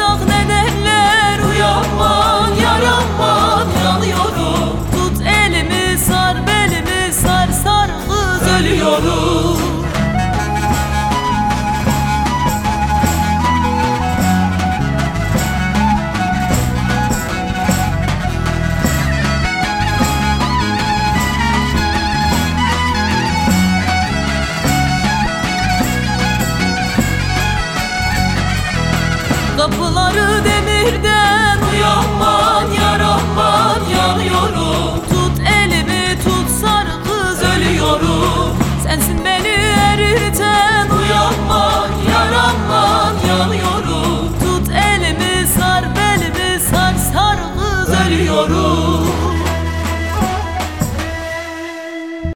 olacak ne derler? Uyanman yaranman yanıyorum. Tut elimi sar belimi sar sar kız ölüyorum. Kapıları demirden uyanman yaranman yanıyorum. Tut elimi tut sar kız ölüyorum. Sensin beni eriten uyanman yaranman yanıyorum. Tut elimi sar belimi sar sar kız ölüyorum.